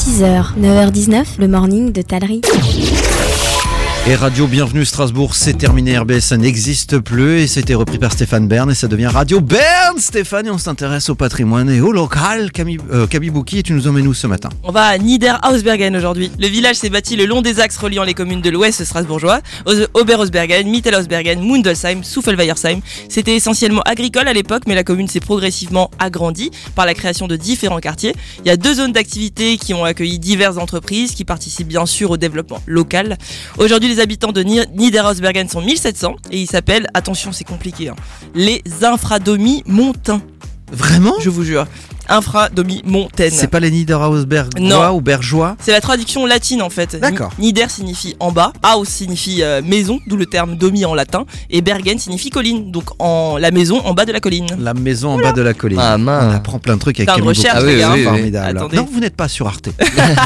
6h, 9h19, le morning de Tallery. Et Radio Bienvenue Strasbourg, c'est terminé, RBS ça n'existe plus et c'était repris par Stéphane Bern et ça devient Radio Bern, Stéphane, et on s'intéresse au patrimoine et au local. Camille Bouki, et tu nous emmènes où ce matin? On va à Niederhausbergen aujourd'hui. Le village s'est bâti le long des axes reliant les communes de l'ouest strasbourgeois, Oberhausbergen, Mittelhausbergen, Mundelsheim, Suffelweiersheim. C'était essentiellement agricole à l'époque, mais la commune s'est progressivement agrandie par la création de différents quartiers. Il y a 2 zones d'activité qui ont accueilli diverses entreprises qui participent bien sûr au développement local. Aujourd'hui, les habitants de Niederhausbergen sont 1700 et ils s'appellent, attention c'est compliqué, les Infradomi-Montains. Vraiment? Je vous jure. Infradomi-Montaine. C'est pas les Niederhausbergois ou Bergeois? C'est la traduction latine en fait. D'accord. Nieder signifie en bas, Haus signifie maison, d'où le terme domi en latin, et Bergen signifie colline, donc la maison en bas de la colline. La maison en bas de la colline. Ah mince. On apprend plein de trucs avec Plein de Camille Bouki. recherches, Ah oui, les gars. oui, oui. Formidable. Attendez. Non, vous n'êtes pas sur Arte.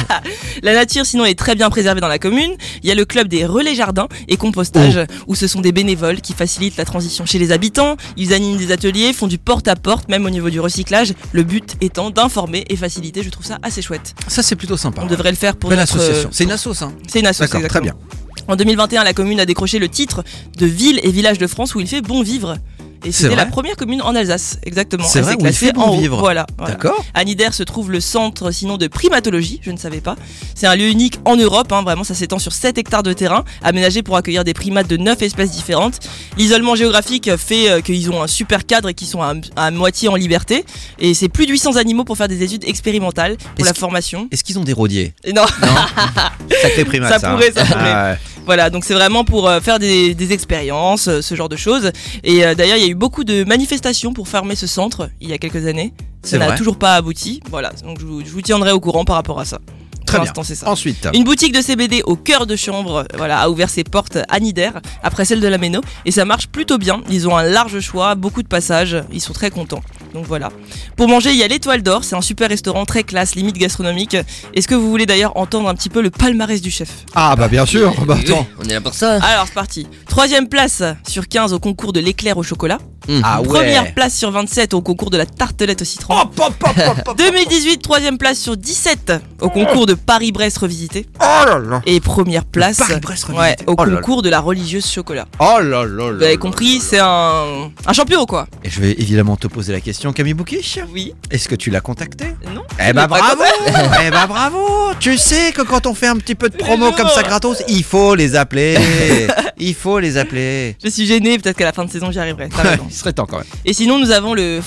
La nature sinon est très bien préservée dans la commune. Il y a le club des relais jardins et compostage où ce sont des bénévoles qui facilitent la transition chez les habitants. Ils animent des ateliers, font du porte-à-porte, même au niveau du recyclage. Le but étant d'informer et faciliter. Je trouve ça assez chouette. Ça c'est plutôt sympa. On devrait le faire pour Belle notre association. C'est une asso, hein? C'est une association. D'accord, très bien. En 2021, la commune a décroché le titre de ville et village de France où il fait bon vivre. Et C'est c'était la vrai première commune en Alsace, exactement. C'est Elle vrai, s'est où il classée fait bon en haut. vivre. Voilà. D'accord. À Nieder se trouve le centre sinon de primatologie, je ne savais pas. C'est un lieu unique en Europe, vraiment ça s'étend sur 7 hectares de terrain, aménagé pour accueillir des primates de 9 espèces différentes. L'isolement géographique fait qu'ils ont un super cadre et qu'ils sont à moitié en liberté. Et c'est plus de 800 animaux pour faire des études expérimentales pour la formation. Est-ce qu'ils ont des rôdiers? Et non, Sacré primate, ça pourrait. Ah ouais. Voilà, donc c'est vraiment pour faire des expériences, ce genre de choses. Et d'ailleurs, il y a eu beaucoup de manifestations pour fermer ce centre il y a quelques années. Ça C'est n'a vrai. toujours pas abouti. Voilà, donc je vous tiendrai au courant par rapport à ça. Très Pour bien. l'instant, c'est ça. Ensuite. Une boutique de CBD au cœur de Chambre a ouvert ses portes à Nieder, après celle de la Méno, et ça marche plutôt bien. Ils ont un large choix, beaucoup de passages, ils sont très contents. Donc voilà. Pour manger, il y a l'Étoile d'Or, c'est un super restaurant très classe, limite gastronomique. Est-ce que vous voulez d'ailleurs entendre un petit peu le palmarès du chef? Ah bah bien sûr. Bah Oui, attends. on est là pour ça. Alors c'est parti. 3e place sur 15 au concours de l'éclair au chocolat. Ah ouais. Première place sur 27 au concours de la tartelette au citron. Hop, hop, hop, hop, hop. 2018, 3e place sur 17 au concours de Paris-Brest revisité. Oh là là. Et première place Paris-Brest revisité. au Oh là là. concours de la religieuse chocolat. Oh là là. Vous avez compris, c'est un champion quoi. Et je vais évidemment te poser la question, Camille Bouki. Oui. Est-ce que tu l'as contacté? Non. Eh bah l'ai pas bravo. Eh bah bravo. Tu sais que quand on fait un petit peu de promo non. comme ça gratos, il faut les appeler. Il faut les appeler. Je suis gêné, peut-être qu'à la fin de saison j'y arriverai. T'as raison. Il serait temps quand même. Et sinon nous avons le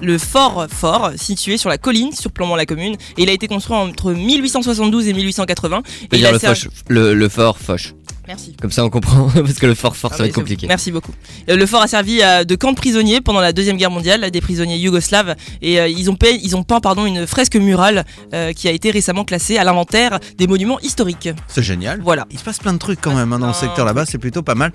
fort situé sur la colline surplombant la commune. Et il a été construit entre 1872 et 1880. On Et peut il dire a le servi- foch, le fort foch. Merci. Comme ça on comprend, parce que le fort ça Ah va oui, être compliqué. Merci beaucoup. Le fort a servi de camp de prisonniers pendant la Deuxième Guerre mondiale, des prisonniers yougoslaves, et ils ont peint une fresque murale qui a été récemment classée à l'inventaire des monuments historiques. C'est génial. Voilà. Il se passe plein de trucs quand même dans le secteur là-bas, c'est plutôt pas mal.